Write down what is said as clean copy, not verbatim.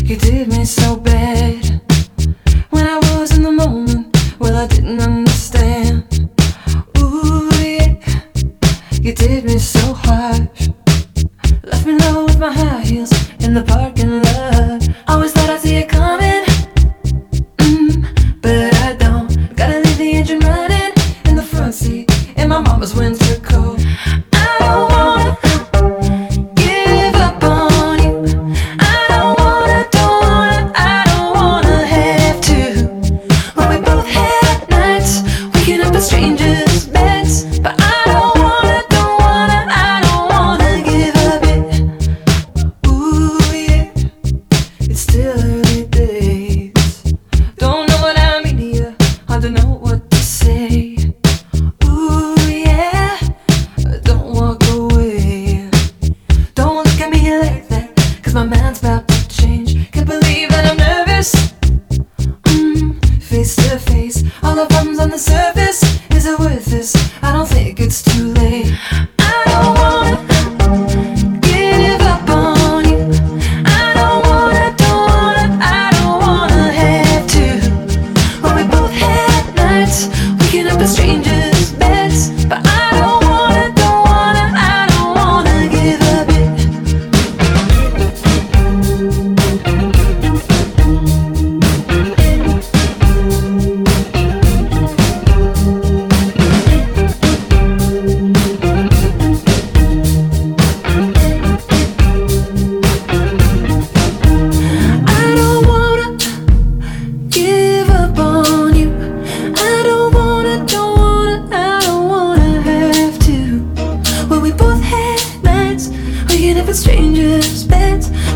You did me so bad when I was in the moment. Well, I didn't understand. Ooh, yeah. You did me so harsh. Left me low with my high heels in the parking lot. Always thought I'd see it coming, but I don't. Gotta leave the engine running in the front seat in my mama's winter coat. I don't wanna give up on you. I don't wanna have to. Well, we both had nights waking up in strangers' beds, but I don't wanna give up it. Ooh, yeah, it's still early days. Don't know what I mean to you, hard to know what to say. Ooh, yeah, don't walk away. Don't look at me like that, 'cause my mind's about to change. Can't believe that I'm nervous. Face to face, all the problems on the surface. Is it worth this? I don't think it's too late. I don't wanna give up on you. I don't wanna have to. Well, we both had nights waking up in strangers' beds, but I don't wanna give up it. I don't wanna give up on you. I don't wanna have to. Well, we both had nights waking up in strangers' beds.